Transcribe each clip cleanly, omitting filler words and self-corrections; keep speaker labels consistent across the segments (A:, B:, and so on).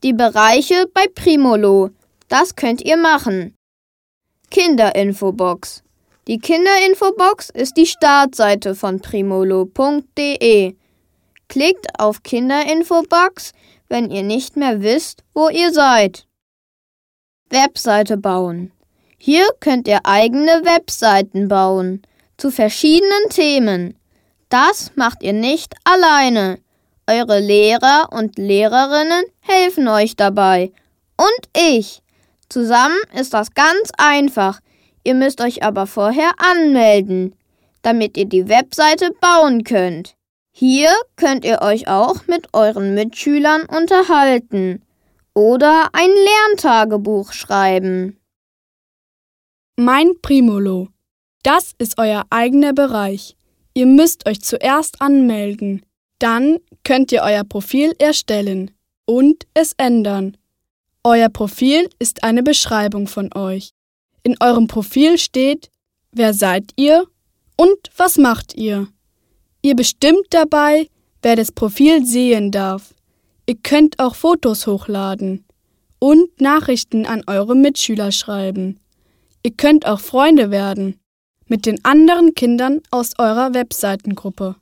A: die Bereiche bei Primolo. Das könnt ihr machen. Kinderinfobox. Die Kinderinfobox ist die Startseite von primolo.de. Klickt auf Kinderinfobox, wenn ihr nicht mehr wisst, wo ihr seid. Webseite bauen. Hier könnt ihr eigene Webseiten bauen, zu verschiedenen Themen. Das macht ihr nicht alleine. Eure Lehrer und Lehrerinnen helfen euch dabei. Und ich. Zusammen ist das ganz einfach. Ihr müsst euch aber vorher anmelden, damit ihr die Webseite bauen könnt. Hier könnt ihr euch auch mit euren Mitschülern unterhalten oder ein Lerntagebuch schreiben.
B: Mein Primolo. Das ist euer eigener Bereich. Ihr müsst euch zuerst anmelden. Dann könnt ihr euer Profil erstellen und es ändern. Euer Profil ist eine Beschreibung von euch. In eurem Profil steht, wer seid ihr und was macht ihr. Ihr bestimmt dabei, wer das Profil sehen darf. Ihr könnt auch Fotos hochladen und Nachrichten an eure Mitschüler schreiben. Ihr könnt auch Freunde werden mit den anderen Kindern aus eurer Webseitengruppe.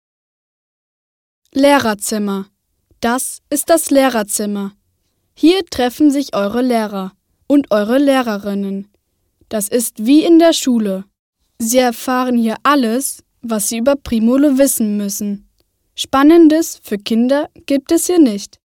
B: Lehrerzimmer. Das ist das Lehrerzimmer. Hier treffen sich eure Lehrer und eure Lehrerinnen. Das ist wie in der Schule. Sie erfahren hier alles, was sie über Primolo wissen müssen. Spannendes für Kinder gibt es hier nicht.